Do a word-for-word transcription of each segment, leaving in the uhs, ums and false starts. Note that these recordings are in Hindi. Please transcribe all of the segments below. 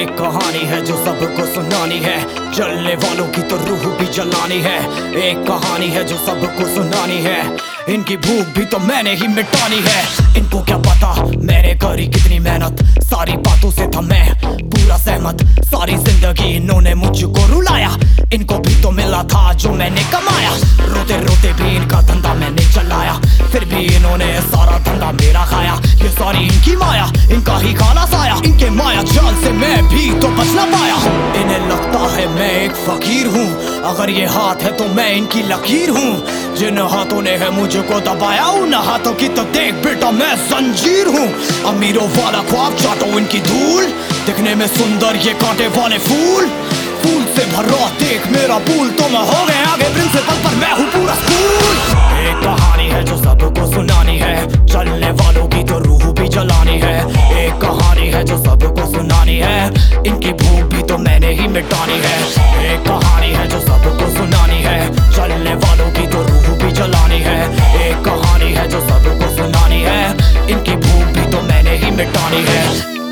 एक कहानी है जो सबको सुनानी है, जलने वालों की तो रूह भी जलानी है। एक कहानी है जो सबको सुनानी है, इनकी भूख भी तो मैंने ही मिटानी है। इनको क्या पता मैंने करी कितनी मेहनत, सारी बातों से था मैं पूरा सहमत। सारी जिंदगी इन्होंने मुझको रुलाया, इनको भी तो मिला था जो मैंने कमाया। रोते रोते भी इनका धंधा मैंने चलाया, फिर भी इन्होंने सारा धंधा मेरा खाया। ये सारी इनकी माया, इनका ही खाना साया, इनके माया जाल से मैं भी तो बच ना पाया। इन्हें लगता है मैं एक फकीर हूँ, अगर ये हाथ है तो मैं इनकी लकीर हूँ। जिन हाथों ने है मुझको दबाया, उन हाथों की तो देख बेटा मैं जंजीर हूँ। अमीरों वाला ख्वाब चाटो इनकी धूल, दिखने में सुंदर ये कांटे वाले फूल। फूल से भरा देख मेरा पुल, तो मैं हो गया आगे प्रिंसिपल पर मैं हूँ पूरा स्कूल। एक कहानी है जो सबको सुनानी है, चलने वालों की तो रूह भी जलानी है। एक कहानी है जो सबको सुनानी है, इनकी भूख भी तो मैंने ही मिटानी है। एक कहानी है जो सबको सुनानी है, चलने वालों की तो रूह भी जलानी है। एक कहानी है जो सबको सुनानी है, इनकी भूख भी तो मैंने ही मिटानी है।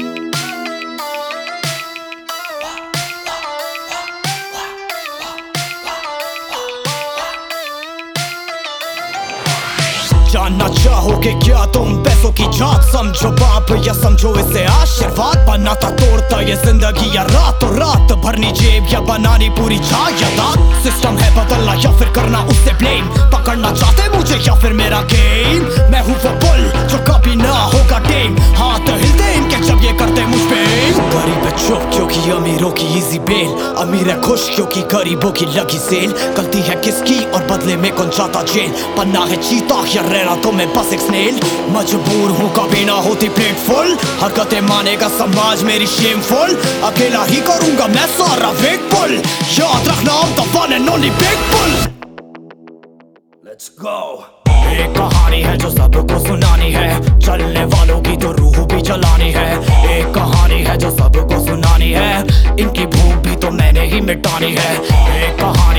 जानना चाहोगे क्या तुम पैसों की जात, समझो बाप या समझो इसे आशीर्वाद। बनाता तोड़ता ये जिंदगी या रातों रात, भरनी जेब या बनानी पूरी जायदाद। सिस्टम है बदलना या फिर करना उससे ब्लेम, पकड़ना चाहते मुझे या फिर मेरा गेम। मैं हूँ वो बुल जो कभी ना होगा टेम, हाथ हिलते इनके जब ये करते मुझ पे। गरीब है चुप क्योंकि अमीरों की इजी बेल, अमीर है खुश क्योंकि गरीबों की लगी सेल। गलती है किसकी और बदले में कौन जाता जेल, पन्ना है चीता या रहना तो मैं बस एक स्नेल। मजबूर हूँ कभी ना होती प्लेट फुल, हरकतें मानेगा समाज मेरी शेमफुल। अकेला ही करूंगा मैं सारा वेग पुल, याद रखना I'm the one and only big bull। Let's go। एक कहानी है जो सबको सुनानी है, चलने वालों की तो रूह भी जलानी है। एक कहानी है जो सबको सुनानी है, इनकी भूख भी तो मैंने ही मिटानी है। एक कहानी